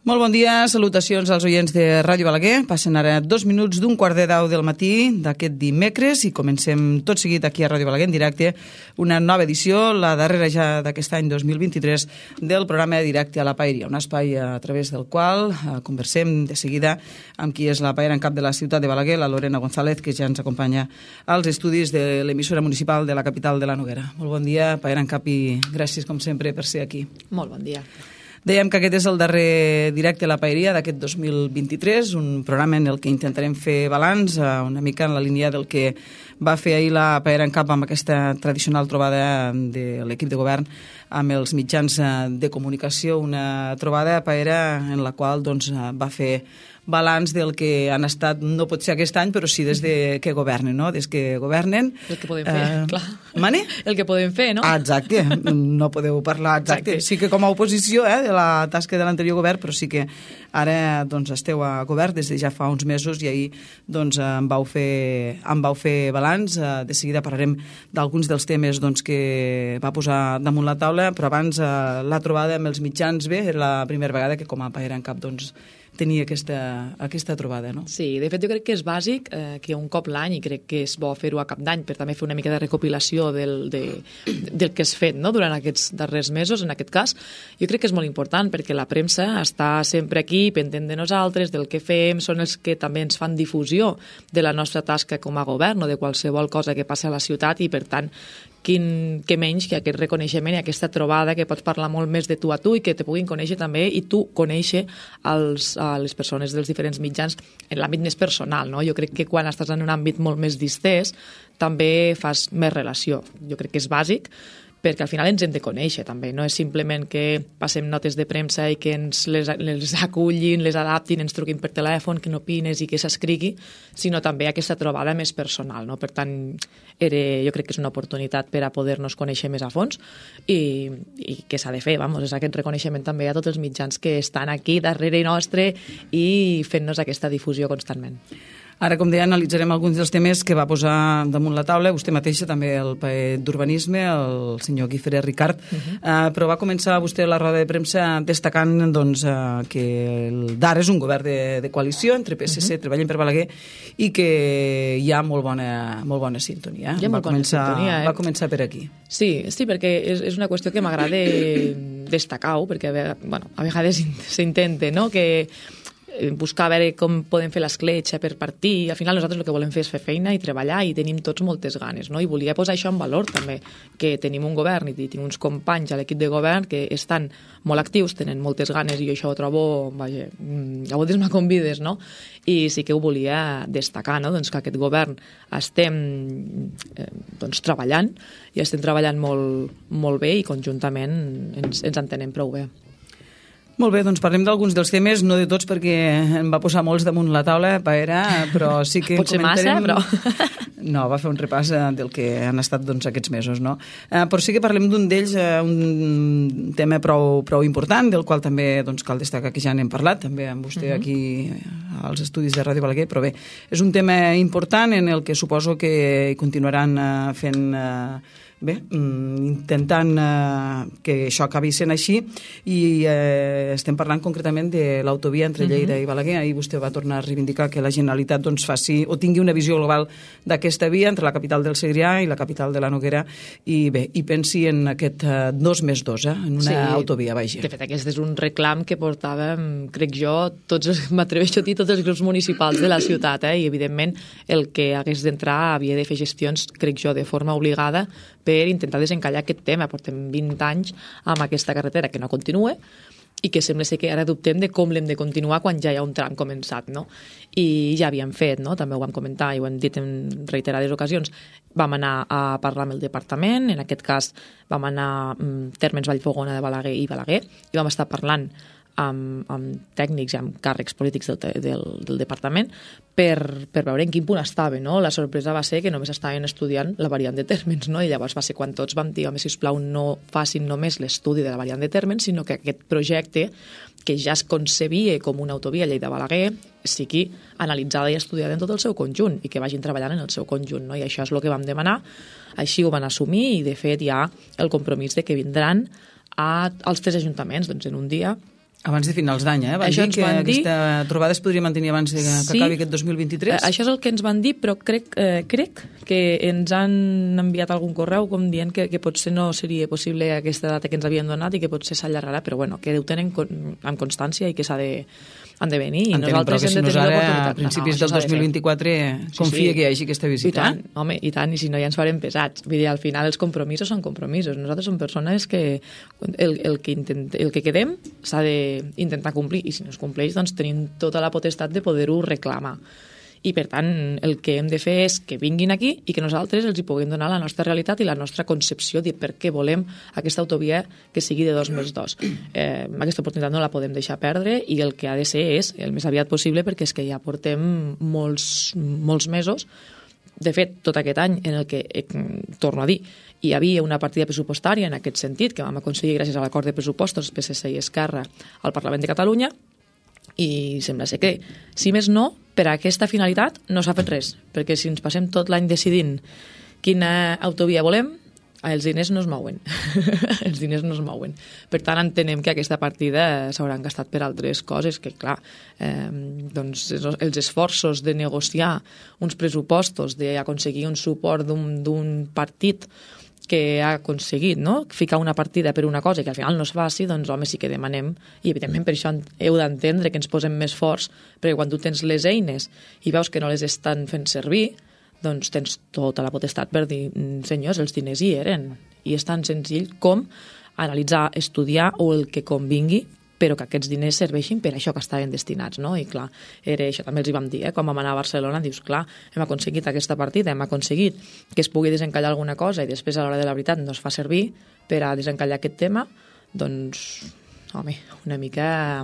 Molt bon dia, salutacions als oients de Ràdio Balaguer. Passen ara 2 minuts d'un 8:45 del matí d'aquest dimecres i comencem tot seguit aquí a Ràdio Balaguer en directe una nova edició, la darrera ja d'aquest any 2023, del programa Directe a la Paeria, un espai a través del qual conversem de seguida amb qui és la paera en cap de la ciutat de Balaguer, la Lorena González, que ja ens acompanya als estudis de l'emissora municipal de la capital de la Noguera. Molt bon dia, paera en cap, i gràcies com sempre per ser aquí. Molt bon dia. Dèiem que aquest és el darrer directe a la paeria d'aquest 2023, un programa en el que intentarem fer balanç una mica en la línia del que va fer ahir la paera en cap amb aquesta tradicional trobada de l'equip de govern amb els mitjans de comunicació, una trobada paera en la qual va fer balanç del que han estat, no pot ser aquest any, però sí des de que governen, no? Des que governen... El que podem fer, clar. Mani? El que podem fer, no? Exacte, no podeu parlar, exacte. Sí que com a oposició de la tasca de l'anterior govern, però sí que ara esteu a govern des de ja fa uns mesos i ahir em vau fer balanç. De seguida parlarem d'alguns dels temes que va posar damunt la taula, però abans la trobada amb els mitjans era la primera vegada que com a paera en cap tenia aquesta trobada, no? Sí, de fet jo crec que és bàsic que un cop l'any, i crec que és bo fer-ho a cap d'any per també fer una mica de recopilació del que has fet, no?, durant aquests darrers mesos, en aquest cas. Jo crec que és molt important perquè la premsa està sempre aquí, pendent de nosaltres, del que fem, són els que també ens fan difusió de la nostra tasca com a govern o de qualsevol cosa que passa a la ciutat, i per tant que menys que aquest reconeixement i aquesta trobada que pots parlar molt més de tu a tu i que te puguin conèixer també i tu conèixer les persones dels diferents mitjans en l'àmbit més personal, no? Jo crec que quan estàs en un àmbit molt més distès també fas més relació. Jo crec que és bàsic, perquè al final ens hem de conèixer també, no és simplement que passem notes de premsa i que ens les acullin, les adaptin, ens truquin per telèfon, que n'opines i que s'escrigui, sinó també aquesta trobada més personal, no? Per tant, jo crec que és una oportunitat per a poder-nos conèixer més a fons i que s'ha de fer, és aquest reconeixement també a tots els mitjans que estan aquí darrere nostre i fent-nos aquesta difusió constantment. Ara, com deia, analitzarem alguns dels temes que va posar damunt la taula, vostè mateixa, també el paet d'Urbanisme, el senyor Guifré Ricard, però va començar vostè la roda de premsa destacant que el DAR és un govern de coalició entre PSC, Treballem per Balaguer, i que hi ha molt bona sintonia. Hi ha molt bona sintonia, Va començar per aquí. Sí, perquè és una qüestió que m'agrada destacar-ho, perquè a vegades s'intenta, no?, que buscar a veure com podem fer l'escletxa per partir. Al final nosaltres el que volem fer és fer feina i treballar i tenim tots moltes ganes, no? I volia posar això en valor també, que tenim un govern i tinc uns companys a l'equip de govern que estan molt actius, tenen moltes ganes, i jo això ho trobo, a vegades me convides, no? I sí que ho volia destacar, no?, que aquest govern estem treballant i estem treballant molt bé i conjuntament ens entenem prou bé. Molt bé, parlem d'alguns dels temes, no de tots perquè em va posar molts damunt la taula, paera, però sí que Pot ser massa, però... No, va fer un repàs del que han estat aquests mesos, no? Però sí que parlem d'un d'ells, un tema prou important, del qual també cal destacar que ja n'hem parlat, també amb vostè aquí als estudis de Ràdio Balaguer, però bé, és un tema important en el que suposo que continuaran fent... intentant que això acabi sent així, i estem parlant concretament de l'autovia entre Lleida i Balaguer. Ahir vostè va tornar a reivindicar que la Generalitat faci o tingui una visió global d'aquesta via entre la capital del Segrià i la capital de la Noguera, i pensi en aquest 2+2, en una autovia, vaja. De fet, aquest és un reclam que portàvem, crec jo, m'atreveixo a dir, tots els grups municipals de la ciutat, i evidentment el que hagués d'entrar havia de fer gestions, crec jo, de forma obligada per intentar desencallar aquest tema. Portem 20 anys amb aquesta carretera que no continua i que sembla ser que ara dubtem de com l'hem de continuar quan ja hi ha un tram començat, no? I ja havíem fet, no?, també ho vam comentar i ho hem dit en reiterades ocasions, vam anar a parlar amb el departament, en aquest cas vam anar a Térmens, Vallfogona de Balaguer i Balaguer, i vam estar parlant amb tècnics i amb càrrecs polítics del departament per veure en quin punt estava, no? La sorpresa va ser que només estaven estudiant la variant de Térmens, no? I llavors va ser quan tots vam dir, home, sisplau, no facin només l'estudi de la variant de Térmens, sinó que aquest projecte, que ja es concebia com una autovia Lleida-Balaguer, sigui analitzada i estudiada en tot el seu conjunt i que vagin treballant en el seu conjunt, no? I això és el que vam demanar, així ho van assumir, i de fet hi ha el compromís de que vindran als 3 ajuntaments en un dia Abans de finals d'any, Van dir que aquesta trobada es podria mantenir abans que acabi aquest 2023? Això és el que ens van dir, però crec que ens han enviat algun correu com dient que potser no seria possible aquesta data que ens havien donat i que potser s'allargarà, però bueno, que ho tenen amb constància i que han de venir. I nosaltres hem de tenir l'oportunitat. A principis del 2024 confia que hi hagi aquesta visita. I tant, home, i tant, i si no ja ens farem pesats. Vull dir, al final els compromisos són compromisos. Nosaltres som persones que el que quedem s'ha d'intentar complir, i si no es compleix, doncs tenim tota la potestat de poder-ho reclamar. I, per tant, el que hem de fer és que vinguin aquí i que nosaltres els hi puguem donar la nostra realitat i la nostra concepció de per què volem aquesta autovia que sigui de 2+2. Aquesta oportunitat no la podem deixar perdre i el que ha de ser és el més aviat possible, perquè és que ja portem molts mesos, de fet, tot aquest any en el que, torno a dir, hi havia una partida pressupostària en aquest sentit que vam aconseguir gràcies a l'acord de pressupostos PSC i Esquerra al Parlament de Catalunya, i sembla ser que, si més no, per a aquesta finalitat no s'ha fet res, perquè si ens passem tot l'any decidint quina autovia volem, els diners no es mouen. Els diners no es mouen. Per tant, entenem que aquesta partida s'hauran gastat per altres coses, que clar, doncs els esforços de negociar uns pressupostos, d'aconseguir un suport d'un partit que ha aconseguit ficar una partida per una cosa que al final no es faci, doncs home, sí que demanem, i evidentment per això heu d'entendre que ens posem més forts, perquè quan tu tens les eines i veus que no les estan fent servir, doncs tens tota la potestat per dir, senyors, els diners hi eren, i és tan senzill com analitzar, estudiar o el que convingui, però que aquests diners serveixin per això que estaven destinats, no? I clar, això també els hi vam dir, quan vam anar a Barcelona, dius, clar, hem aconseguit aquesta partida, hem aconseguit que es pugui desencallar alguna cosa i després a l'hora de la veritat no es fa servir per a desencallar aquest tema, doncs, home, una mica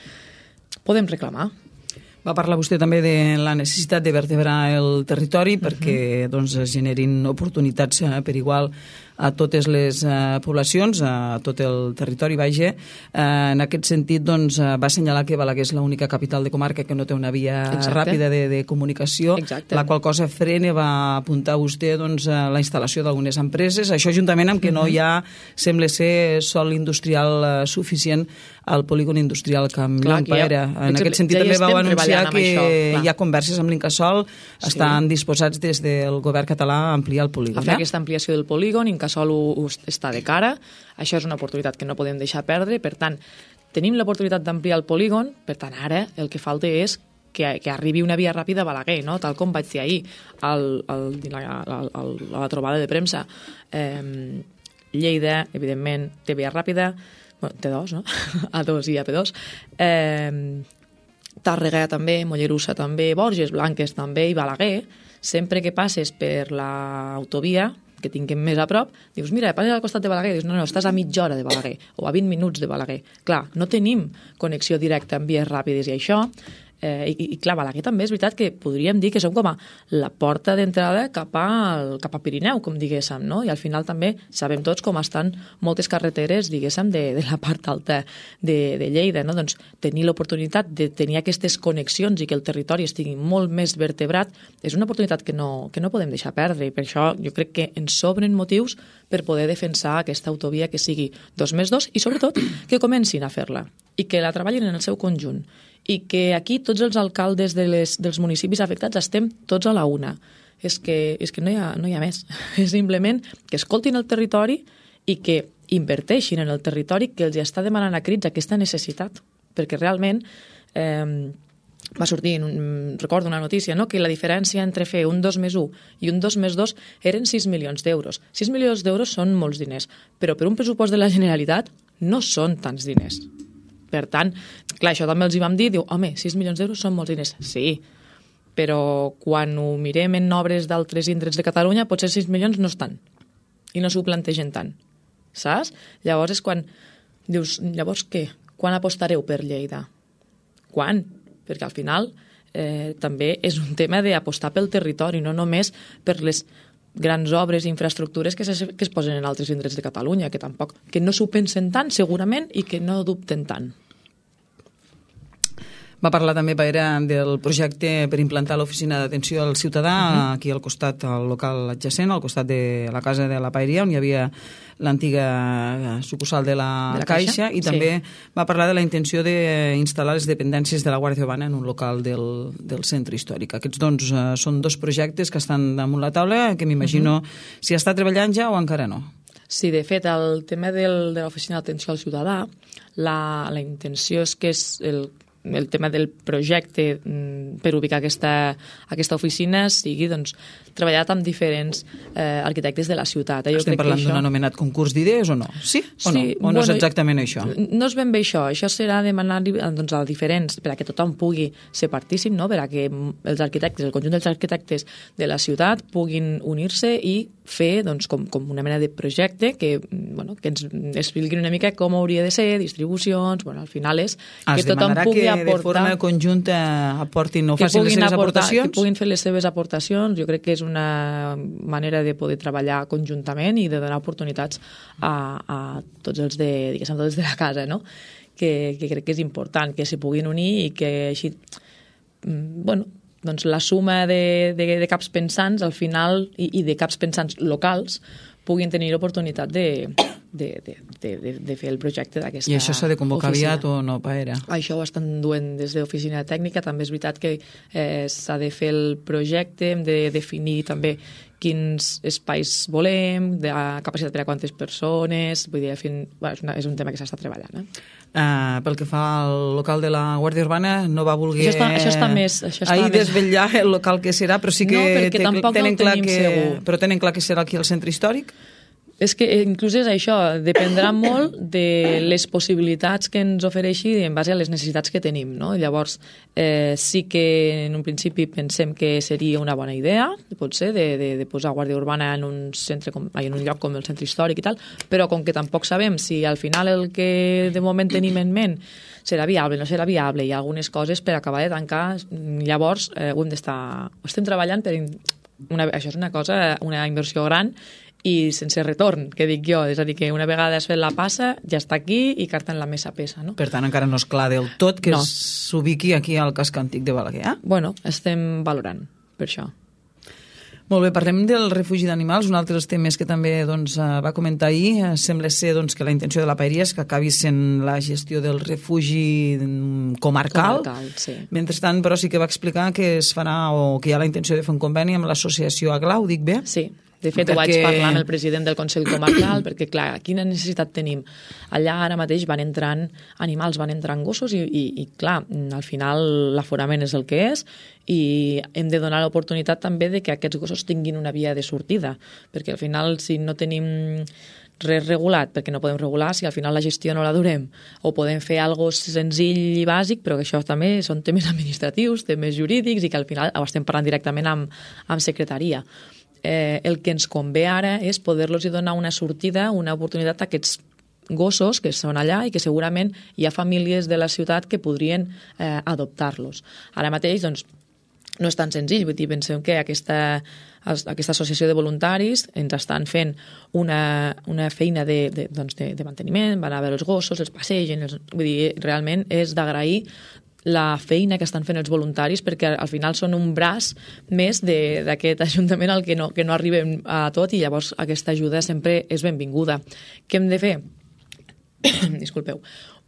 podem reclamar. Va parlar vostè també de la necessitat de vertebrar el territori perquè doncs, es generin oportunitats per igual a totes les poblacions, a tot el territori, vaja. En aquest sentit, doncs, va assenyalar que Balaguer és l'única capital de comarca que no té una via ràpida de comunicació, la qual cosa frena, va apuntar vostè, doncs, la instal·lació d'algunes empreses, això juntament amb que no hi ha, sembla ser, sòl industrial suficient al polígon industrial Camp Llompera. En aquest sentit també vau anunciar que hi ha converses amb l'Incasòl, estan disposats des del govern català a ampliar el polígon. A fer aquesta ampliació del polígon, Incasòl està de cara, això és una oportunitat que no podem deixar perdre, per tant, tenim l'oportunitat d'ampliar el polígon, per tant, ara el que falta és que arribi una via ràpida a Balaguer, no? Tal com vaig dir ahir a la trobada de premsa. Lleida, evidentment, té via ràpida, T2, no? A2 i AP2. Tàrrega també, Mollerussa també, Borges Blanques també i Balaguer. Sempre que passes per l'autovia, que tinguem més a prop, dius, mira, passes al costat de Balaguer, dius, no, estàs a mitja hora de Balaguer, o a 20 minuts de Balaguer. Clar, no tenim connexió directa amb vies ràpides i això, i clar, Balaguer també és veritat que podríem dir que som com a la porta d'entrada cap a Pirineu, com diguéssim, no? I al final també sabem tots com estan moltes carreteres, diguéssim, de la part alta de Lleida, no? Doncs tenir l'oportunitat de tenir aquestes connexions i que el territori estigui molt més vertebrat és una oportunitat que no podem deixar perdre, i per això jo crec que ens sobren motius per poder defensar aquesta autovia que sigui 2+2 i sobretot que comencin a fer-la i que la treballin en el seu conjunt i que aquí tots els alcaldes dels municipis afectats estem tots a la una. És que no hi ha més. És simplement que escoltin el territori i que inverteixin en el territori que els està demanant a crits aquesta necessitat. Perquè realment va sortir, recordo una notícia, no? Que la diferència entre fer un 2+1 i un 2+2 eren 6 milions d'euros. 6 milions d'euros són molts diners, però per un pressupost de la Generalitat no són tants diners. Per tant, clar, això també els hi vam dir, diu, home, 6 milions d'euros són molts diners. Sí, però quan ho mirem en obres d'altres indrets de Catalunya, potser 6 milions no estan i no s'ho plantegen tant, saps? Llavors és quan dius, llavors què? Quan apostareu per Lleida? Quan? Perquè al final també és un tema d'apostar pel territori, no només per les grans obres i infraestructures que es posen en altres indrets de Catalunya, que no s'ho pensen tant, segurament, i que no dubten tant. Va parlar també del projecte per implantar l'oficina d'atenció al ciutadà aquí al costat, al local adjacent, al costat de la casa de la Paeria, on hi havia l'antiga sucursal de la Caixa, i també va parlar de la intenció d'instal·lar les dependències de la Guàrdia Urbana en un local del centre històric. Aquests doncs són dos projectes que estan damunt la taula, que m'imagino si està treballant ja o encara no. Sí, de fet, el tema de l'oficina d'atenció al ciutadà, la intenció és que és el tema del projecte per ubicar aquesta oficina sigui treballat amb diferents arquitectes de la ciutat. Estem parlant d'un anomenat concurs d'idees o no? Sí o no? O no és exactament això? No és ben bé això. Això serà demanar a diferents, per a que tothom pugui ser partícip, no? Per a que els arquitectes, el conjunt dels arquitectes de la ciutat puguin unir-se i fer com una mena de projecte que ens expliqui una mica com hauria de ser, distribucions, al final és que tothom pugui aportar... de forma conjunta aportin o facin les seves aportacions? Que puguin fer les seves aportacions. Jo crec que és una manera de poder treballar conjuntament i de donar oportunitats a tots els de la casa, no? Que crec que és important que s'hi puguin unir i que així la suma de caps pensants al final i de caps pensants locals puguin tenir l'oportunitat de fer el projecte d'aquesta oficina. I això s'ha de convocar aviat o no, Paera? Això ho estan duent des d'oficina tècnica. També és veritat que s'ha de fer el projecte, hem de definir també quins espais volem, de capacitat per a quantes persones, vull dir, és un tema que s'està treballant. Pel que fa al local de la Guàrdia Urbana, no va voler ahir desvetllar el local que serà, però sí que tenen clar que serà aquí al centre històric? És que inclús és això, dependrà molt de les possibilitats que ens ofereixi en base a les necessitats que tenim, no? Llavors, sí que en un principi pensem que seria una bona idea, potser, de posar Guàrdia Urbana en un lloc com el centre històric i tal, però com que tampoc sabem si al final el que de moment tenim en ment serà viable, no serà viable, hi ha algunes coses per acabar de tancar, llavors ho estem treballant per... Això és una inversió gran i sense retorn, que dic jo. És a dir, que una vegada has fet la passa, ja està aquí i carta en la mesa pesa, no? Per tant, encara no és clar del tot que s'ubiqui aquí al casc antic de Balaguer, Bueno, estem valorant, per això. Molt bé, parlem del refugi d'animals, un altre dels temes que també va comentar ahir. Sembla ser que la intenció de la Paeria és que acabi sent la gestió del refugi comarcal. Sí. Mentrestant, però, sí que va explicar que es farà o que hi ha la intenció de fer un conveni amb l'associació Aglau, dic bé? Sí. De fet, ho vaig parlar amb el president del Consell Comarcal, perquè, clar, quina necessitat tenim? Allà ara mateix van entrant animals, van entrant gossos i clar, al final l'aforament és el que és i hem de donar l'oportunitat també de que aquests gossos tinguin una via de sortida, perquè al final, si no tenim res regulat, perquè no podem regular si al final la gestió no la durem, o podem fer algo senzill i bàsic, però que això també són temes administratius, temes jurídics, i que al final ho estem parlant directament amb secretaria. El que ens convé ara és poder-los donar una sortida, una oportunitat a aquests gossos que són allà i que segurament hi ha famílies de la ciutat que podrien adoptar-los. Ara mateix, no és tan senzill, vull dir, pensem que aquesta associació de voluntaris ens estan fent una feina de manteniment, van a veure els gossos, els passegen, vull dir, realment és d'agrair la feina que estan fent els voluntaris, perquè al final són un braç més d'aquest ajuntament al que no arribem a tot, i llavors aquesta ajuda sempre és benvinguda. Què hem de fer? Disculpeu.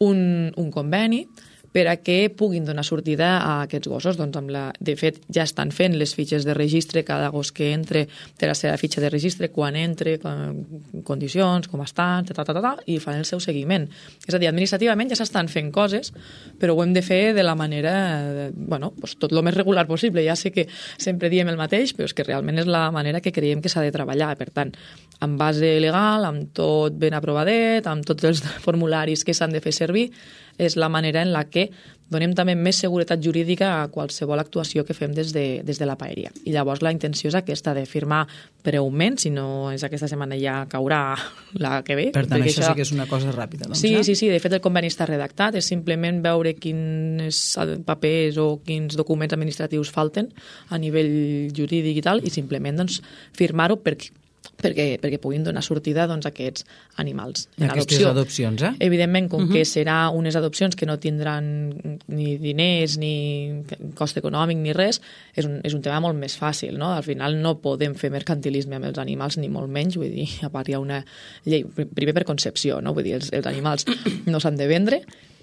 Un conveni per a que puguin donar sortida a aquests gossos. De fet, ja estan fent les fitxes de registre, cada gos que entre té la seva fitxa de registre, quan entre, condicions, com estan, i fan el seu seguiment. És a dir, administrativament ja s'estan fent coses, però ho hem de fer de la manera, tot el més regular possible. Ja sé que sempre diem el mateix, però és que realment és la manera que creiem que s'ha de treballar. Per tant, amb base legal, amb tot ben aprovadet, amb tots els formularis que s'han de fer servir, és la manera en la que donem també més seguretat jurídica a qualsevol actuació que fem des de la Paeria. I llavors la intenció és aquesta, de firmar breument, si no és aquesta setmana ja caurà la que ve. Per tant, això sí que és una cosa ràpida. Sí, de fet el conveni està redactat, és simplement veure quins papers o quins documents administratius falten a nivell jurídic i tal, i simplement firmar-ho perquè perquè puguin donar sortida doncs, a aquests animals en aquestes adopció. adopcions, Evidentment, com que serà unes adopcions que no tindran ni diners, ni cost econòmic, ni res, és un tema molt més fàcil, no? Al final no podem fer mercantilisme amb els animals, ni molt menys, vull dir, a part hi ha una llei, primer per concepció, no? Vull dir, els animals no s'han de vendre,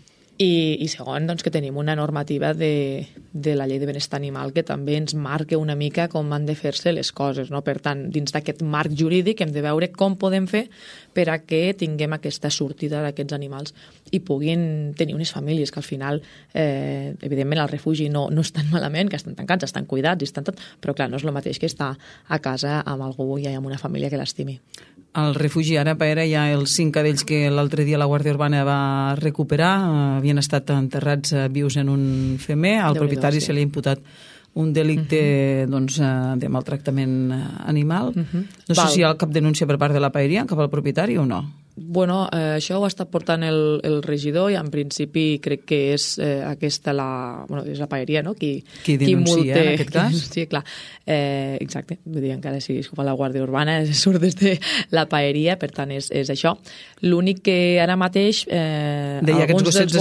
i segon, doncs, que tenim una normativa de la llei de benestar animal que també ens marca una mica com han de fer-se les coses, no? Per tant, dins d'aquest marc jurídic hem de veure com podem fer per a que tinguem aquesta sortida d'aquests animals i puguin tenir unes famílies que al final, evidentment, al refugi no estan malament, que estan tancats, estan cuidats, estan tot, però clar, no és el mateix que estar a casa amb algú i amb una família que l'estimi. Al refugi ara, Paera, hi ha els 5 cadells que l'altre dia la Guàrdia Urbana va recuperar, havien estat enterrats vius en un femer, al propietari se li ha imputat un delicte doncs, de maltractament animal. No sé si hi ha cap denúncia per part de la paeria cap al propietari o no. Bueno, això ho està portant el regidor i en principi crec que és aquesta és la paeria, no? Qui denuncia en aquest cas? Sí, clar. Exacte. Vull dir, encara si ho fa la Guàrdia Urbana surt des de la paeria, per tant és això. L'únic que ara mateix alguns dels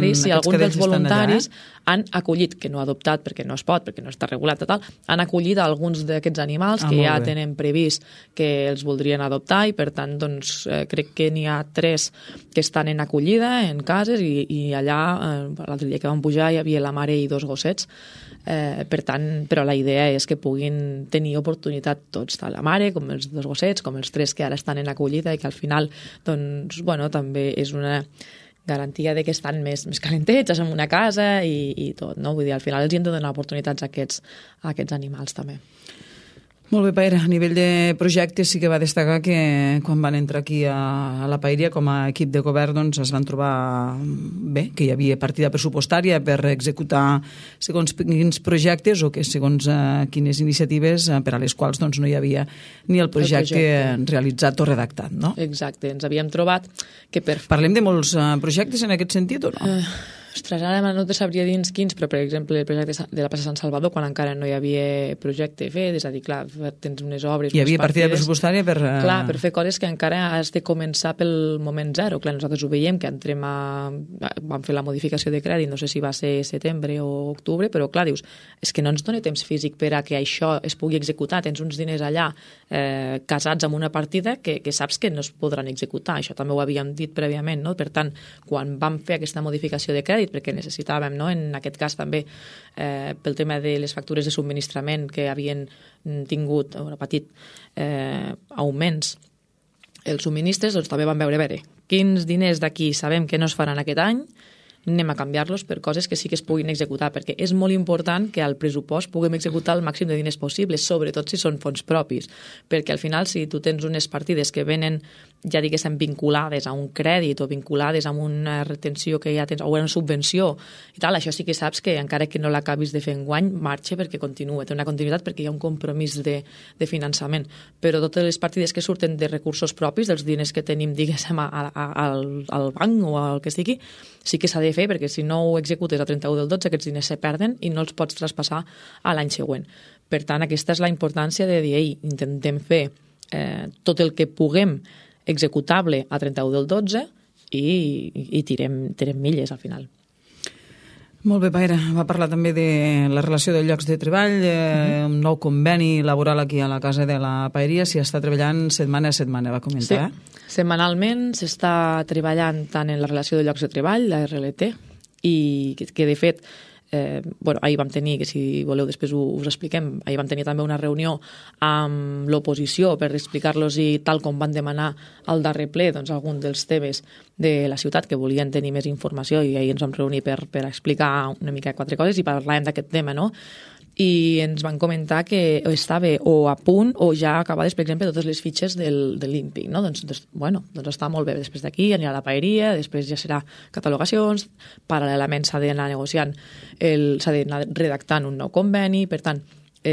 voluntaris han acollit, que no ha adoptat perquè no es pot, perquè no està regulat, han acollit alguns d'aquests animals que ja tenen previst que els voldrien adoptar i per tant doncs crec que n'hi ha 3 que estan en acollida en cases i allà l'altre dia que vam pujar hi havia la mare i 2 gossets. Per tant, però la idea és que puguin tenir oportunitat tots, tant la mare com els 2 gossets, com els 3 que ara estan en acollida i que al final doncs, bueno, també és una garantia de que estan més calentets en una casa i tot, no? Vull dir, al final els hem de donar oportunitats a aquests animals també. Molt bé, Paera. A nivell de projectes sí que va destacar que quan van entrar aquí a la Paeria com a equip de govern doncs es van trobar bé, que hi havia partida pressupostària per executar segons quins projectes o que segons quines iniciatives per a les quals doncs, no hi havia ni el projecte realitzat o redactat, no? Exacte. Ens havíem trobat que Parlem de molts projectes en aquest sentit o no? Ostres, ara no te sabria dir quins, però per exemple el projecte de la plaça Sant Salvador, quan encara no hi havia projecte fet, és a dir, clar, tens unes obres... Hi havia partida pressupostària per... Clar, per fer coses que encara has de començar pel moment zero. Clar, nosaltres ho veiem, que entrem vam fer la modificació de crèdit, no sé si va ser setembre o octubre, però clar, dius, és que no ens dona temps físic per a que això es pugui executar. Tens uns diners allà casats amb una partida que saps que no es podran executar. Això també ho havíem dit prèviament, no? Per tant, quan vam fer aquesta modificació de crèdit, perquè necessitàvem, no? En aquest cas també pel tema de les factures de subministrament que havien tingut un petit augments els subministres, doncs també vam veure quins diners d'aquí sabem que no es faran aquest any, anem a canviar-los per coses que sí que es puguin executar, perquè és molt important que al pressupost puguem executar el màxim de diners possibles, sobretot si són fons propis, perquè al final si tu tens unes partides que venen ja diguéssim vinculades a un crèdit o vinculades a una retenció que ja tens o una subvenció i tal, això sí que saps que encara que no l'acabis de fer enguany, marxa perquè continua, té una continuïtat perquè hi ha un compromís de finançament, però totes les partides que surten de recursos propis, dels diners que tenim diguéssim al banc o al que sigui, sí que s'ha de fer perquè si no ho executes a 31 del 12 aquests diners se perden i no els pots traspassar a l'any següent. Per tant, aquesta és la importància de dir, intentem fer tot el que puguem executable a 31 del 12 i tirem milles al final. Molt bé, Paera. Va parlar també de la relació de llocs de treball, un nou conveni laboral aquí a la casa de la Paeria, s'hi està treballant setmana a setmana, va comentar. Sí, setmanalment s'està treballant tant en la relació de llocs de treball, la RLT, i que de fet ahir vam tenir, que si voleu després us expliquem, ahir vam tenir també una reunió amb l'oposició per explicar-los i tal com van demanar al darrer ple doncs, algun dels temes de la ciutat que volien tenir més informació i ahir ens vam reunir per explicar una mica 4 coses i parlàvem d'aquest tema, no? I ens van comentar que estava o a punt o ja acabades, per exemple, totes les fitxes de l'Ímpic, no? Doncs està molt bé. Després d'aquí anirà a la paeria, després ja serà catalogacions, paral·lelament s'ha d'anar negociant, s'ha d'anar redactant un nou conveni, per tant,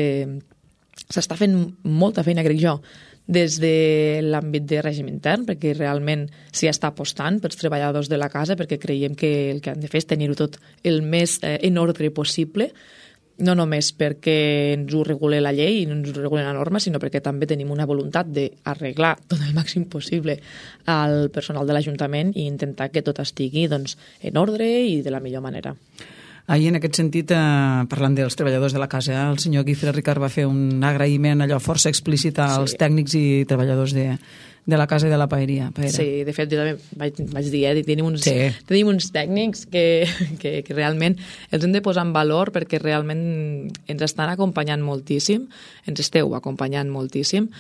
s'està fent molta feina, crec jo, des de l'àmbit de règim intern, perquè realment s'hi està apostant pels treballadors de la casa, perquè creiem que el que han de fer és tenir-ho tot el més en ordre possible, no només perquè ens ho regula la llei i ens ho regula la norma, sinó perquè també tenim una voluntat d'arreglar tot el màxim possible al personal de l'Ajuntament i intentar que tot estigui doncs, en ordre i de la millor manera. Ahir, en aquest sentit, parlant dels treballadors de la casa, el senyor Guifré Ricard va fer un agraïment allò força explícit als tècnics i treballadors de la casa i de la paeria. Sí, de fet, jo també vaig dir, tenim uns tècnics que realment els hem de posar en valor perquè realment ens estan acompanyant moltíssim, ens esteu acompanyant moltíssim,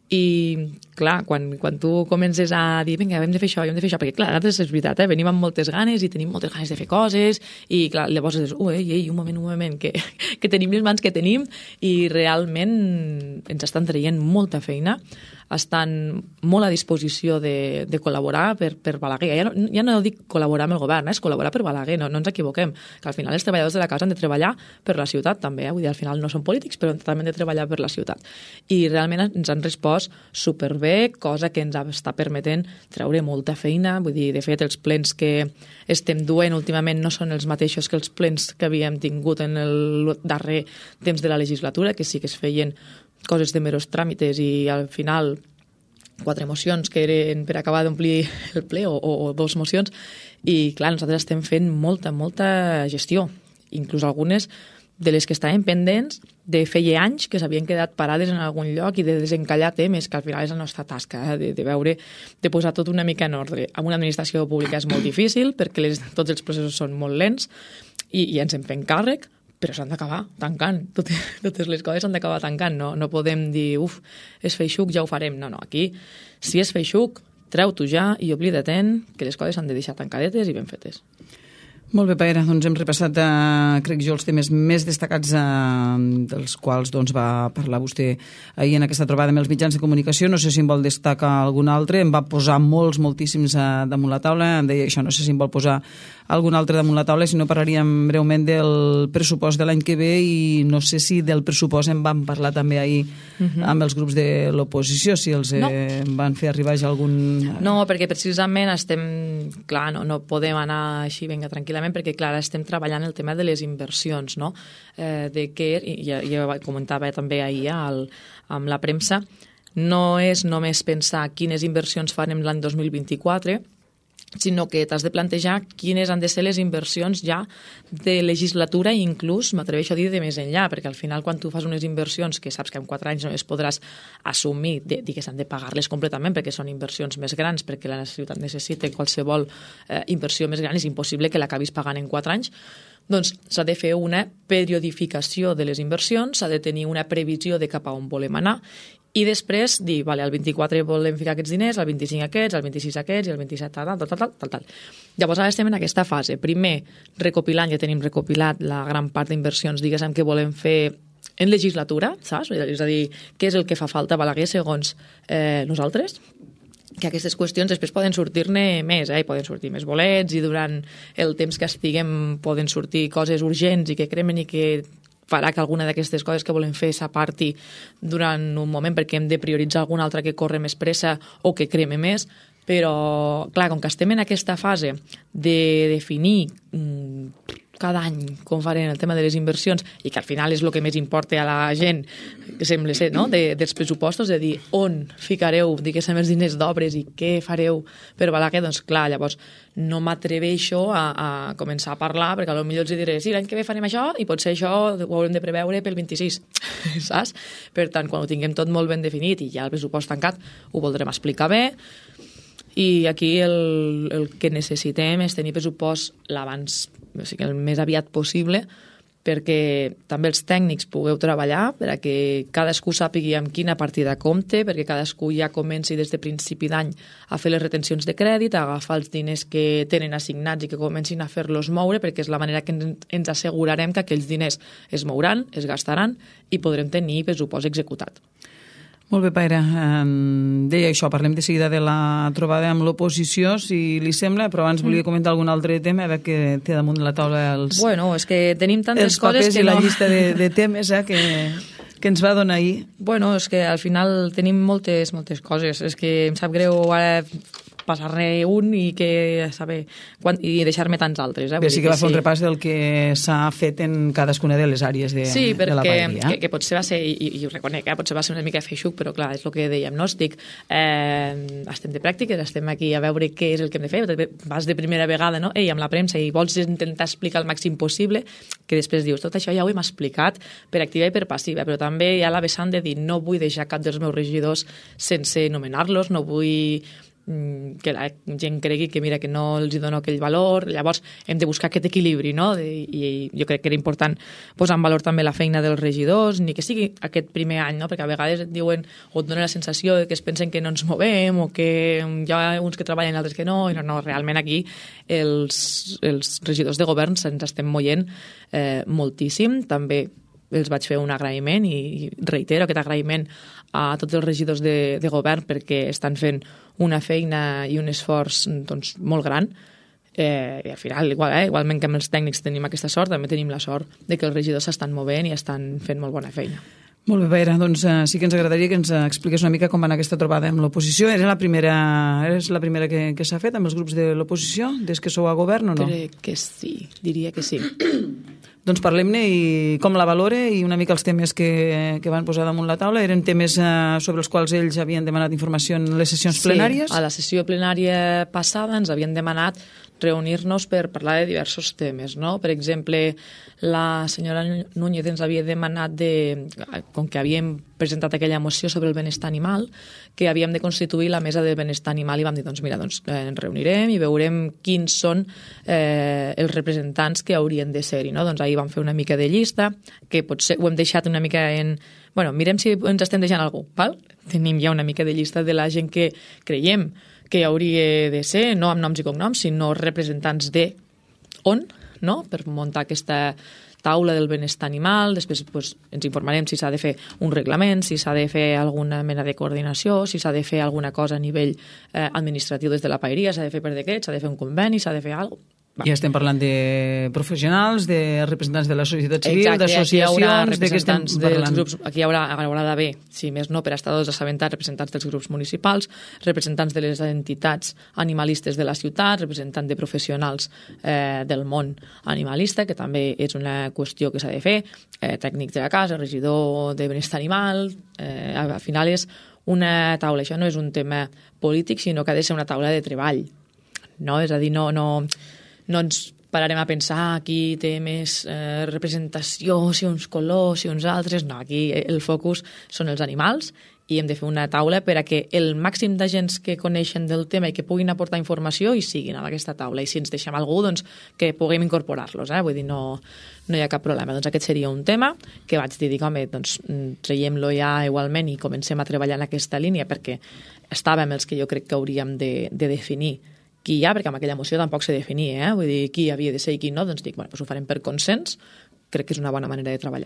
i clar, quan tu comences a dir vinga, hem de fer això, perquè clar, nosaltres és veritat, venim amb moltes ganes i tenim moltes ganes de fer coses i clar, llavors dius, un moment, que tenim les mans que tenim i realment ens estan traient molta feina, estan molt a disposició de col·laborar per Balaguer. Ja no dic col·laborar amb el govern, és col·laborar per Balaguer, no ens equivoquem, que al final els treballadors de la casa han de treballar per la ciutat també, vull dir, al final no són polítics, però també han de treballar per la ciutat. I realment ens han respost superbé, cosa que ens està permetent treure molta feina, vull dir, de fet, els plens que estem duent últimament no són els mateixos que els plens que havíem tingut en el darrer temps de la legislatura, que sí que es feien coses de meros tràmites i al final 4 mocions que eren per acabar d'omplir el ple o 2 mocions i clar, nosaltres estem fent molta gestió, inclús algunes de les que estaven pendents de feia anys que s'havien quedat parades en algun lloc i de desencallar temes, que al final és la nostra tasca, de veure, de posar tot una mica en ordre. Amb una administració pública és molt difícil perquè tots els processos són molt lents i ens en fem càrrec, però s'han d'acabar tancant. Totes les coses s'han d'acabar tancant. No podem dir, és feixuc, ja ho farem. No, aquí, si és feixuc, treu-t'ho ja i oblida-te'n que les coses s'han de deixar tancadetes i ben fetes. Molt bé, Paera, doncs hem repassat, crec jo, els temes més destacats dels quals va parlar vostè ahir en aquesta trobada amb els mitjans de comunicació. No sé si en vol destacar algun altre. Em va posar moltíssims damunt la taula. Em deia això, no sé si en vol posar algun altre damunt la taula, si no parlaríem breument del pressupost de l'any que ve i no sé si del pressupost en vam parlar també ahir amb els grups de l'oposició, si els van fer arribar ja algun... No, perquè precisament clar, no podem anar així, vinga, tranquil·lament, perquè clar, estem treballant el tema de les inversions, no? Ja comentava també ahir amb la premsa, no és només pensar quines inversions farem l'any 2024, sinó que t'has de plantejar quines han de ser les inversions ja de legislatura i inclús, m'atreveixo a dir, de més enllà, perquè al final quan tu fas unes inversions que saps que en 4 anys no les podràs assumir, que s'han de pagar-les completament perquè són inversions més grans, perquè la ciutat necessita qualsevol inversió més gran, és impossible que l'acabis pagant en 4 anys, doncs s'ha de fer una periodificació de les inversions, s'ha de tenir una previsió de cap a on volem anar i després dir, vale, al 24 volem ficar aquests diners, al 25 aquests, al 26 aquests i al 27 tal. Llavors ara estem en aquesta fase. Primer, recopilant, ja tenim recopilat la gran part d'inversions, diguéssim, que volem fer en legislatura, saps? És a dir, què és el que fa falta a Balaguer segons nosaltres? Que aquestes qüestions després poden sortir-ne més, poden sortir més bolets i durant el temps que estiguem poden sortir coses urgents i que cremen i que farà que alguna d'aquestes coses que volem fer s'aparti durant un moment perquè hem de prioritzar alguna altra que corre més pressa o que creme més, però clar, com que estem en aquesta fase de definir cada any com farem el tema de les inversions i que al final és el que més importa a la gent, que sembla ser, no? dels pressupostos, de dir on ficareu, diguéssim, els diners d'obres i què fareu per Balaguer, doncs clar, llavors no m'atreveixo a començar a parlar perquè potser els diré, sí, l'any que ve farem això i potser això ho haurem de preveure pel 26, saps? Per tant, quan ho tinguem tot molt ben definit i ja el pressupost tancat, ho voldrem explicar bé. I aquí el que necessitem és tenir pressupost l'abans, o sigui, el més aviat possible, perquè també els tècnics pugueu treballar, perquè cadascú sàpigui amb quina partida compte, perquè cadascú ja comenci des de principi d'any a fer les retencions de crèdit, a agafar els diners que tenen assignats i que comencin a fer-los moure, perquè és la manera que ens assegurarem que aquells diners es mouran, es gastaran i podrem tenir pressupost executat. Molt bé, Paera. Deia això, parlem de seguida de la trobada amb l'oposició, si li sembla, però abans volia comentar algun altre tema, a veure que té damunt de la taula Bueno, és que tenim tantes coses que i la llista de temes que ens va donar ahir. Bueno, és que al final tenim moltes coses. És que em sap greu ara passar-ne un i deixar-me tants altres. Bé, sí que va fer un repàs del que s'ha fet en cadascuna de les àrees de la paeria. Sí, perquè potser va ser, i ho reconec, potser va ser una mica feixuc, però clar, és el que dèiem, no? Estem de pràctiques, estem aquí a veure què és el que hem de fer, vas de primera vegada, no? Amb la premsa i vols intentar explicar el màxim possible, que després dius, tot això ja ho hem explicat per activa i per passiva, però també hi ha la vessant de dir, no vull deixar cap dels meus regidors sense nomenar-los, no vull que la gent cregui que mira que no els dono aquell valor, llavors hem de buscar aquest equilibri, no? I jo crec que era important posar en valor també la feina dels regidors, ni que sigui aquest primer any, no? Perquè a vegades et diuen o et donen la sensació de que es pensen que no ens movem o que hi ha uns que treballen i altres que no, i no, realment aquí els regidors de govern se'ns estem moient moltíssim. També els vaig fer un agraïment i reitero aquest agraïment a tots els regidors de govern perquè estan fent una feina i un esforç doncs, molt gran. I al final, igualment que amb els tècnics tenim aquesta sort, també tenim la sort de que els regidors s'estan movent i estan fent molt bona feina. Molt bé, Vera, doncs sí que ens agradaria que ens expliqués una mica com va anar aquesta trobada amb l'oposició. És la primera que s'ha fet amb els grups de l'oposició des que sou a govern o no? Crec que sí, diria que sí. Doncs parlem-ne i com la valora i una mica els temes que van posar damunt la taula. Eren temes sobre els quals ells havien demanat informació en les sessions plenàries? Sí, a la sessió plenària passada ens havien demanat reunir-nos per parlar de diversos temes, no? Per exemple, la senyora Núñez ens havia demanat, com que havíem presentat aquella moció sobre el benestar animal, que havíem de constituir la mesa de benestar animal i vam dir, doncs mira, ens reunirem i veurem quins són els representants que haurien de ser-hi, no? Doncs ahir vam fer una mica de llista, que potser ho hem deixat una mica en... Bueno, mirem si ens estem deixant algú, val? Tenim ja una mica de llista de la gent que creiem que hauria de ser, no amb noms i cognoms, sinó representants de on, no? Per muntar aquesta taula del benestar animal. Després ens informarem si s'ha de fer un reglament, si s'ha de fer alguna mena de coordinació, si s'ha de fer alguna cosa a nivell administratiu des de la paeria, s'ha de fer per decret, s'ha de fer un conveni, s'ha de fer alguna cosa. Ja estem parlant de professionals, de representants de la societat civil, d'associacions, de què estem parlant? Grups, aquí haurà d'haver, si més no, per estar assabentats, representants dels grups municipals, representants de les entitats animalistes de la ciutat, representants de professionals del món animalista, que també és una qüestió que s'ha de fer, tècnics de la casa, regidor de benestar animal, al final és una taula, això no és un tema polític, sinó que ha de ser una taula de treball, no? És a dir, no ens pararem a pensar qui té més representació, si uns colors, si uns altres. No, aquí el focus són els animals i hem de fer una taula per a que el màxim d'agents que coneixen del tema i que puguin aportar informació hi siguin a aquesta taula. I si ens deixem algú, doncs, que puguem incorporar-los. Vull dir, no hi ha cap problema. Doncs aquest seria un tema que vaig dir, home, doncs traiem-lo ja igualment i comencem a treballar en aquesta línia perquè estàvem els que jo crec que hauríem de definir qui hi ha, perquè amb aquella moció tampoc se definia, vull dir, qui havia de ser i qui no, doncs dic, bueno, doncs ho farem per consens, crec que és una bona manera de treballar.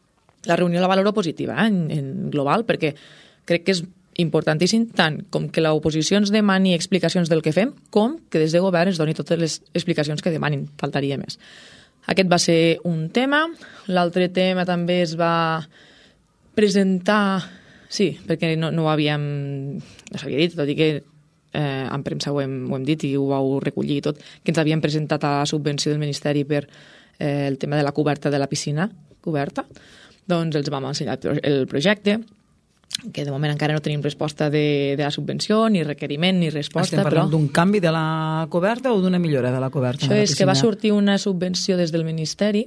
La reunió la valoro positiva, en global, perquè crec que és importantíssim tant com que l'oposició ens demani explicacions del que fem, com que des de govern ens doni totes les explicacions que demanin, faltaria més. Aquest va ser un tema. L'altre tema també es va presentar... Sí, perquè no s'havia dit, tot i que en premsa ho hem dit i ho vau recollir tot, que ens havien presentat a la subvenció del Ministeri per el tema de la coberta de la piscina coberta. Doncs els vam ensenyar el projecte, que de moment encara no tenim resposta de la subvenció, ni requeriment, ni resposta. Estem parlant d'un canvi de la coberta o d'una millora de la coberta? Això és que va sortir una subvenció des del Ministeri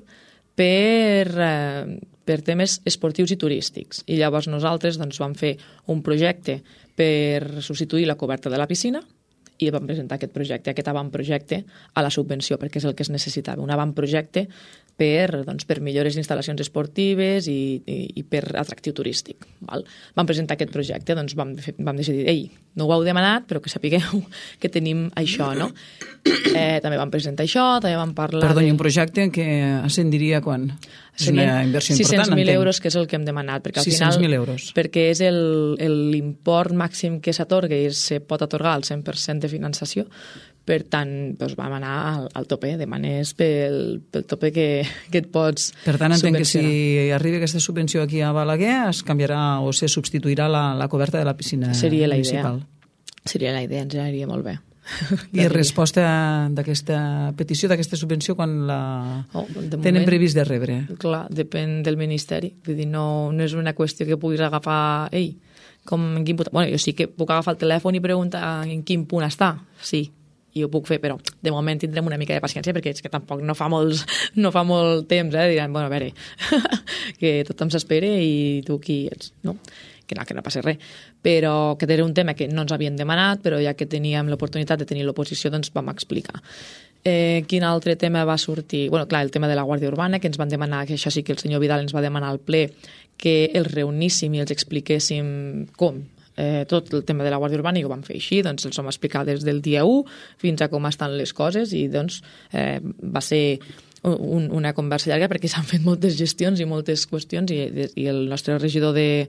per temes esportius i turístics. I llavors nosaltres vam fer un projecte per substituir la coberta de la piscina i vam presentar aquest avantprojecte a la subvenció, perquè és el que es necessitava. Un avantprojecte per millores d'instal·lacions esportives i per atractiu turístic. Val? Vam presentar aquest projecte, doncs vam decidir, no ho heu demanat, però que sapigueu que tenim això, no? També vam presentar això, també vam parlar... Perdoni, un projecte que ascendiria quan? És una inversió important, 600.000 euros, que és el que hem demanat, perquè al final... 600.000 euros. Perquè és l'import màxim que s'atorga i se pot atorgar al 100% de finançació. Per tant, vam anar al tope, demanes pel tope que et pots subvencionar. Per tant, entenc que si arriba aquesta subvenció aquí a Balaguer es canviarà o se substituirà la coberta de la piscina municipal. Seria la idea. Seria la idea, ens aniria molt bé. I resposta d'aquesta petició, d'aquesta subvenció, quan tenen previst de rebre? Clar, depèn del Ministeri. Vull dir, no és una qüestió que puguis agafar... en quin punt... Bueno, jo sí que puc agafar el telèfon i preguntar en quin punt està. Sí, i ho puc fer, però de moment tindrem una mica de paciència perquè és que tampoc no fa molt temps, diran, bueno, a veure, que tothom s'espera i tu qui ets, no? Que no passi res, però que era un tema que no ens havien demanat, però ja que teníem l'oportunitat de tenir l'oposició, doncs vam explicar. Quin altre tema va sortir? Bueno, clar, el tema de la Guàrdia Urbana, que ens van demanar, que això sí que el senyor Vidal ens va demanar al ple, que els reuníssim i els expliquéssim com tot el tema de la Guàrdia Urbana, i ho vam fer així, doncs els vam explicar des del dia 1 fins a com estan les coses, i doncs va ser una conversa llarga perquè s'han fet moltes gestions i moltes qüestions, i el nostre regidor de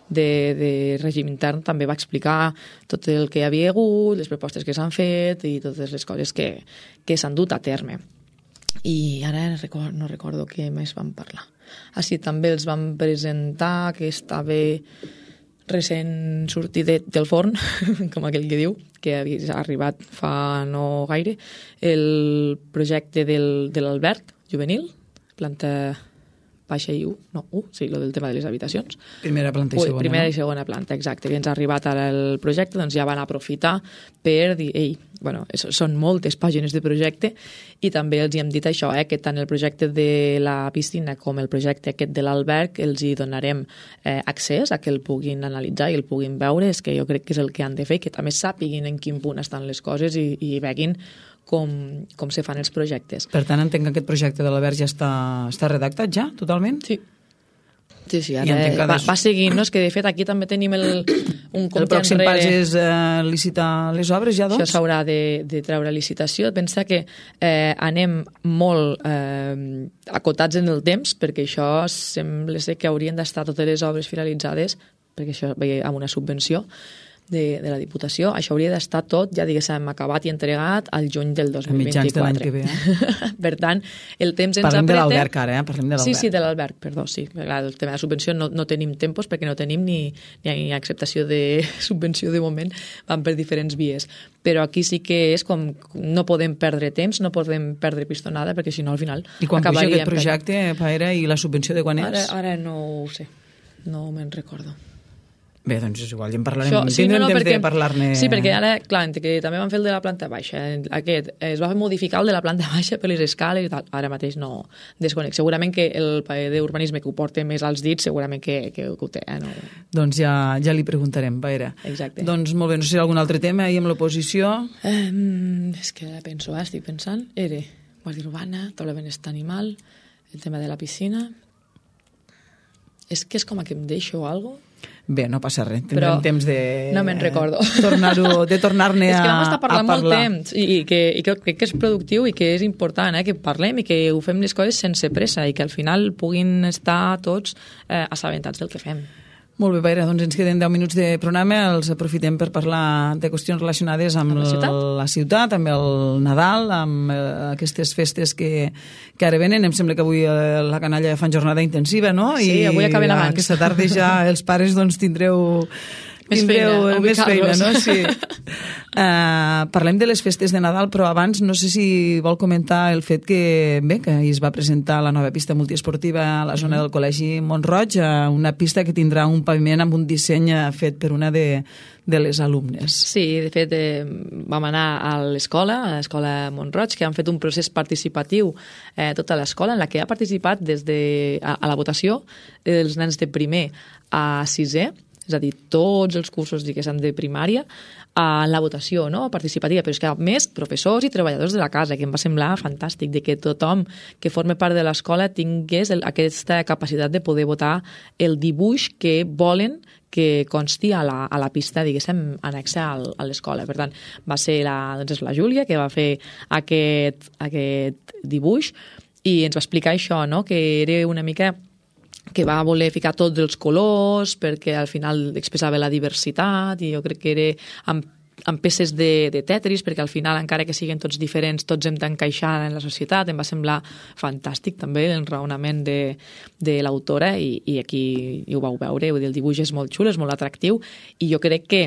règim intern també va explicar tot el que hi havia hagut, les propostes que s'han fet i totes les coses que s'han dut a terme. I ara no recordo què més vam parlar. Així també els vam presentar que estava recent sortit del forn, com aquell que diu, que havia arribat fa no gaire, el projecte de l'alberg juvenil, planta baixa i sí, el del tema de les habitacions. Primera planta i segona. Primera i segona planta, exacte. Que ens ha arribat ara el projecte, doncs ja van aprofitar per dir, són moltes pàgines de projecte, i també els hi hem dit això, que tant el projecte de la piscina com el projecte aquest de l'alberg els hi donarem accés a que el puguin analitzar i el puguin veure. És que jo crec que és el que han de fer, que també sàpiguin en quin punt estan les coses i veguin com se fan els projectes. Per tant, entenc que aquest projecte de l'alberg ja està redactat ja, totalment? Sí, ara va seguint, no? És que de fet aquí també tenim un compte enrere. El pròxim pas és licitar les obres ja, doncs? Això s'haurà de treure licitació. Pensa que anem molt acotats en el temps, perquè això sembla ser que haurien d'estar totes les obres finalitzades, perquè això ve amb una subvenció de la Diputació. Això hauria d'estar tot, ja diguéssim, acabat i entregat al juny del 2024. A mitjans de l'any que ve. Per tant, el temps ens apreta... Parlem de l'alberg ara, Parlem de l'alberg. Sí, de l'alberg, perdó, sí. El tema de la subvenció no tenim tempos perquè no tenim ni acceptació de subvenció de moment, van per diferents vies. Però aquí sí que és com no podem perdre temps, no podem perdre pistonada, perquè si no al final acabaríem... I quan puja aquest projecte, Paera, i la subvenció de quan és? Ara no ho sé, no me'n recordo. Bé, doncs és igual, ja en parlarem. Tindrem temps de parlar-ne... Sí, perquè ara, clar, que també van fer el de la planta baixa. Aquest es va modificar el de la planta baixa per les escales i tal. Ara mateix no desconec. Segurament que el paper d'urbanisme que ho porta més als dits, segurament que ho té. No? Doncs ja li preguntarem, Paera. Exacte. Doncs molt bé, no sé si hi ha algun altre tema ahir amb l'oposició. És que estic pensant. Era Guàrdia Urbana, tot el benestar animal, el tema de la piscina... És que és com que em deixo alguna cosa. Bé, no passa res, tindrem temps de... No me'n recordo. De tornar-ne a parlar. És que vam estar parlant molt temps i que crec que és productiu i que és important que parlem i que ho fem les coses sense pressa i que al final puguin estar tots assabentats del que fem. Molt bé, Paera, doncs ens queden 10 minuts de programa, els aprofitem per parlar de qüestions relacionades amb la ciutat, amb el Nadal, amb aquestes festes que ara venen. Em sembla que avui la canalla fan jornada intensiva, no? Sí, avui acaben abans. I aquesta tarda ja els pares doncs tindreu més feina, no? Sí. Parlem de les festes de Nadal, però abans no sé si vol comentar el fet que ahir es va presentar la nova pista multiesportiva a la zona del Col·legi Mont-roig, una pista que tindrà un paviment amb un disseny fet per una de les alumnes. Sí, de fet vam anar a l'escola Mont-roig, que han fet un procés participatiu tota l'escola, en la que ha participat des de a la votació els nens de primer a sisè, és a dir, tots els cursos de primària, a la votació participativa, però és que a més professors i treballadors de la casa, que em va semblar fantàstic, de que tothom que forma part de l'escola tingués aquesta capacitat de poder votar el dibuix que volen que consti a la pista, diguéssim, anexa a l'escola. Per tant, va ser la Júlia que va fer aquest dibuix i ens va explicar això, que era una mica que va voler ficar tots els colors perquè al final expressava la diversitat i jo crec que era amb peces de Tetris, perquè al final, encara que siguin tots diferents, tots hem d'encaixar en la societat. Em va semblar fantàstic també el raonament de l'autora i aquí ho vau veure, vull dir, el dibuix és molt xulo, és molt atractiu i jo crec que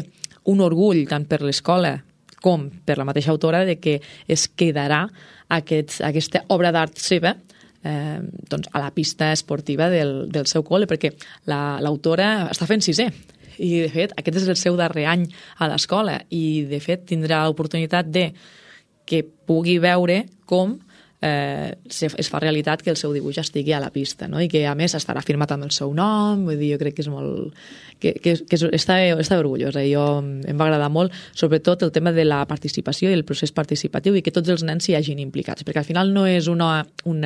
un orgull tant per l'escola com per la mateixa autora de que es quedarà aquesta obra d'art seva doncs a la pista esportiva del seu col·le, perquè l'autora està fent 6è i de fet aquest és el seu darrer any a l'escola i de fet tindrà l'oportunitat de que pugui veure com es fa realitat que el seu dibuix estigui a la pista, no? I que a més estarà firmat amb el seu nom. Vull dir, jo crec que és molt està orgullosa. Jo em va agradar molt sobretot el tema de la participació i el procés participatiu i que tots els nens s'hi hagin implicats, perquè al final no és una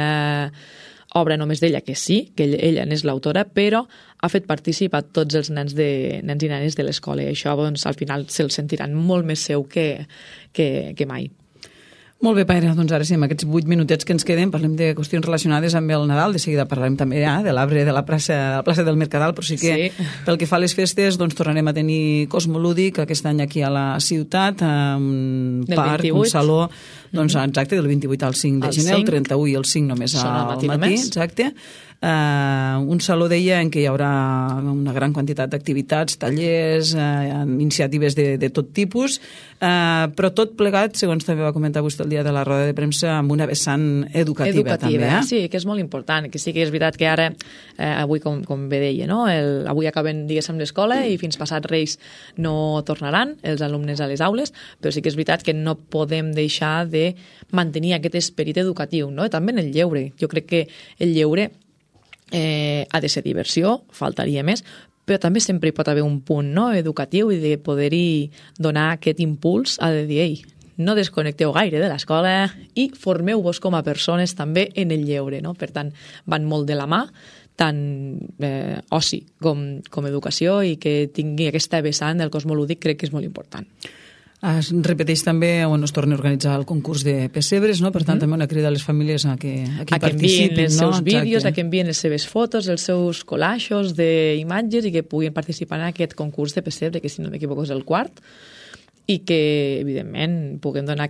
obra només d'ella, que sí, que ella n'és l'autora, però ha fet participar tots els nens i nenes de l'escola i això doncs, al final se'l sentiran molt més seu que mai. Molt bé, Paira, doncs ara sí, amb aquests 8 minutets que ens queden parlem de qüestions relacionades amb el Nadal, de seguida parlarem també de l'arbre de la plaça del Mercadal, però sí que pel que fa a les festes doncs tornarem a tenir Cosmolúdic aquest any aquí a la ciutat, un parc, un saló, doncs exacte, del 28 al 5 de gener, el 31 i el 5 només al matí, exacte. Un saló, deia, en què hi haurà una gran quantitat d'activitats, tallers, iniciatives de tot tipus, però tot plegat, segons també va comentar vostè el dia de la roda de premsa, amb una vessant educativa també. Sí, que és molt important, que sí que és veritat que ara, avui, com bé deia, no? Avui acaben, diguéssim, l'escola i fins passat Reis no tornaran els alumnes a les aules, però sí que és veritat que no podem deixar de mantenir aquest esperit educatiu, no? També en el lleure. Jo crec que el lleure ha de ser diversió, faltaria més, però també sempre hi pot haver un punt educatiu i de poder-hi donar aquest impuls a de dir, ei, no desconnecteu gaire de l'escola i formeu-vos com a persones també en el lleure. No? Per tant, van molt de la mà, tant oci com educació, i que tingui aquesta vessant del cosmolúdic crec que és molt important. Es repeteix també on es torna a organitzar el concurs de pessebres, no? Per tant, també una crida a les famílies a que participin. Envien els seus vídeos, a que envien les seves fotos, els seus collages d'imatges i que puguin participar en aquest concurs de pessebre, que si no m'equivoco és el 4, i que, evidentment, puguem donar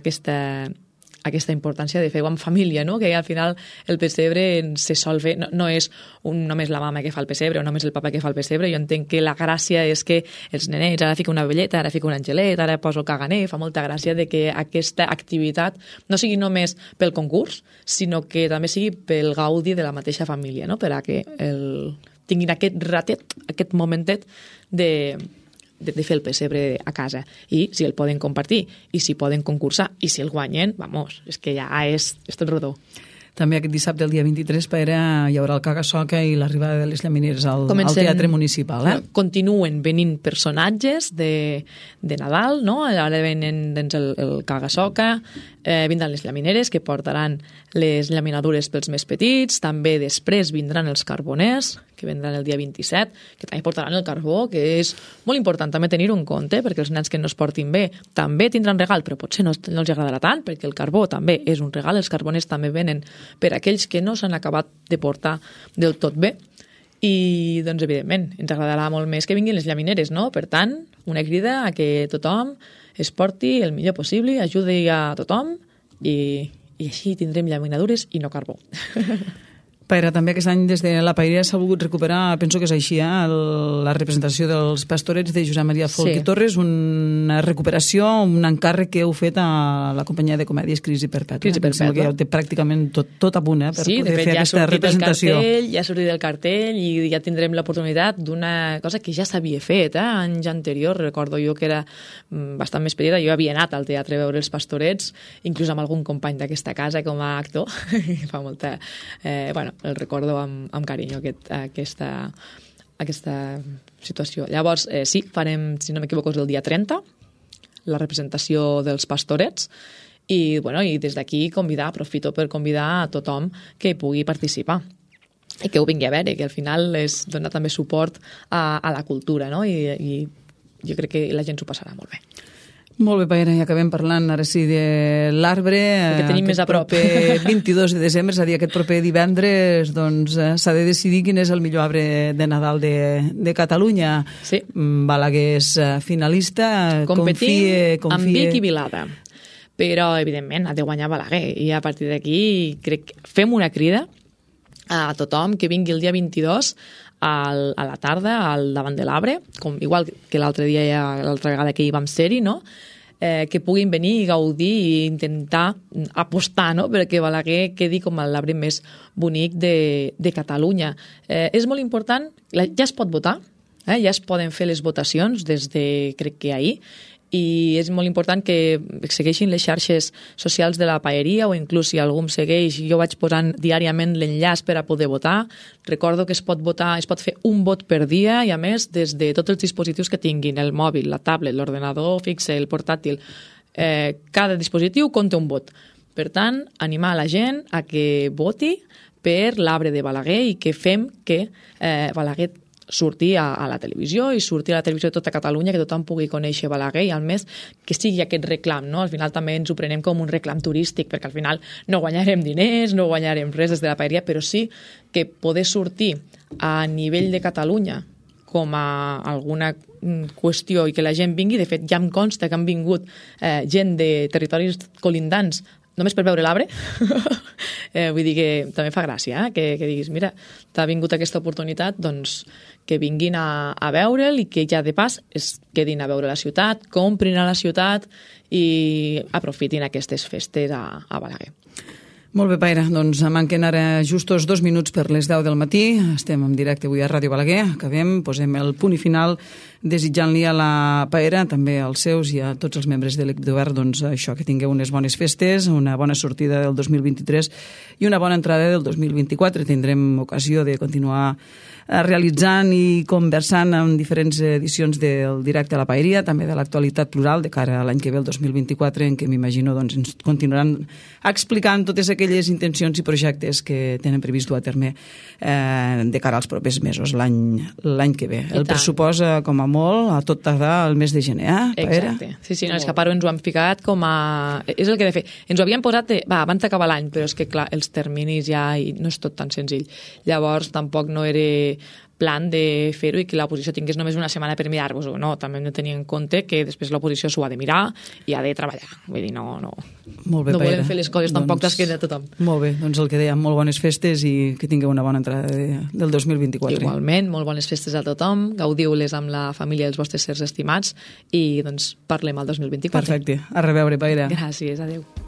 aquesta importància de fer-ho en família, no? Que al final el pessebre se sol fer, no és només la mama que fa el pessebre o només el papa que fa el pessebre. Jo entenc que la gràcia és que els nenets, ara fica una velleta, ara fica un angelet, ara poso el caganer, fa molta gràcia de que aquesta activitat no sigui només pel concurs, sinó que també sigui pel gaudi de la mateixa família, no? Per a que tinguin aquest ratet, aquest momentet de fer el pessebre a casa, i si el poden compartir i si poden concursar i si el guanyen, vamos, és que ja és tot rodó. També aquest dissabte, el dia 23, hi haurà el caga-soca i l'arribada de les llamineres al Teatre Municipal. Continuen venint personatges de Nadal, no? Ara venen el caga-soca, vindran les llamineres que portaran les llaminadures pels més petits, també després vindran els carboners, que vendran el dia 27, que també portaran el carbó, que és molt important també tenir-ho en compte, perquè els nens que no es portin bé també tindran regal, però potser no els agradarà tant, perquè el carbó també és un regal, els carboners també venen per a aquells que no s'han acabat de portar del tot bé, i doncs evidentment ens agradarà molt més que vinguin les llamineres, no? Per tant, una crida a que tothom es porti el millor possible, ajudi a tothom i així tindrem llaminadures i no carbó. Paira, també aquest any des de la Paeria s'ha volgut recuperar, penso que és així, la representació dels Pastorets de Josep Maria Folch i Torres, una recuperació, un encàrrec que heu fet a la companyia de comèdies Crisi Perpètua. Crisi Perpètua. Que ja ho té pràcticament tot a punt per poder fer aquesta representació. Ja ha sortit del cartell i ja tindrem l'oportunitat d'una cosa que ja s'havia fet anys anteriors. Recordo jo que era bastant més petita, jo havia anat al teatre a veure els Pastorets, inclús amb algun company d'aquesta casa com a actor. Fa molta... el recordo amb carinyo aquesta situació. Llavors, sí, farem, si no m'equivoco, el dia 30, la representació dels Pastorets, i des d'aquí aprofito per convidar a tothom que pugui participar i que ho vingui a veure, que al final és donar també suport a la cultura, no? I jo crec que la gent s'ho passarà molt bé. Molt bé, Paira, i acabem parlant ara sí de l'arbre. Que tenim més a prop. 22 de desembre, és a dir, aquest proper divendres, doncs s'ha de decidir quin és el millor arbre de Nadal de Catalunya. Sí. Balaguer és finalista. Competim amb Vic i Vilada. Però, evidentment, ha de guanyar Balaguer. I a partir d'aquí, crec que fem una crida a tothom que vingui el dia 22 a la tarda, al davant de l'arbre, igual que l'altra vegada que hi vam ser-hi, no? Que puguin venir i gaudir i intentar apostar, no?, perquè Balaguer quedi com l'arbre més bonic de Catalunya. És molt important, ja es pot votar, ja es poden fer les votacions des de, crec que ahir, i és molt important que segueixin les xarxes socials de la paeria o inclús si algú em segueix, jo vaig posant diàriament l'enllaç per a poder votar. Recordo que es pot votar, es pot fer un vot per dia i a més des de tots els dispositius que tinguin, el mòbil, la tablet, l'ordenador fixe, el portàtil, cada dispositiu compta un vot. Per tant, animar la gent a que voti per l'arbre de Balaguer i que fem que Balaguer sortir a la televisió i sortir a la televisió de tota Catalunya, que tothom pugui conèixer Balaguer i a més que sigui aquest reclam, no? Al final també ens ho prenem com un reclam turístic perquè al final no guanyarem diners, no guanyarem res des de la paeria, però sí que poder sortir a nivell de Catalunya com a alguna qüestió i que la gent vingui, de fet ja em consta que han vingut gent de territoris colindants només per veure l'arbre. Vull dir que també fa gràcia, que diguis, mira, t'ha vingut aquesta oportunitat, doncs que vinguin a veure'l i que ja de pas es quedin a veure la ciutat, comprin a la ciutat i aprofitin aquestes festes a Balaguer. Molt bé, Paire, doncs manquen ara justos 2 minuts per les 10 del matí. Estem en directe avui a Ràdio Balaguer. Acabem, posem el punt i final desitjant-li a la Paire, també als seus i a tots els membres de l'equip de govern, doncs això, que tingueu unes bones festes, una bona sortida del 2023 i una bona entrada del 2024. Tindrem ocasió de continuar realitzant i conversant en diferents edicions del Directe a la Paeria, també de l'actualitat plural de cara a l'any que ve, el 2024, en què m'imagino doncs, ens continuaran explicant totes aquelles intencions i projectes que tenen previst dur a terme de cara als propers mesos, l'any que ve. El pressupost, com a molt, a tot tardar el mes de gener, Paera? Exacte. Sí, no, és que a part ens ho han ficat com a... És el que he de fer. Ens ho havien posat abans d'acabar l'any, però és que, clar, els terminis ja no és tot tan senzill. Llavors, tampoc no era plan de fer-ho i que l'oposició tingués només una setmana per mirar-vos-ho. No, també hem de tenir en compte que després l'oposició s'ho ha de mirar i ha de treballar. Vull dir, no molt bé, no Paera. volem fer les coses tampoc d'esquena a tothom. Molt bé, doncs el que dèiem, molt bones festes i que tingueu una bona entrada del 2024. Igualment, molt bones festes a tothom, gaudiu-les amb la família dels vostres sers estimats i doncs parlem al 2024. Perfecte, a reveure, Paera. Gràcies, adeu.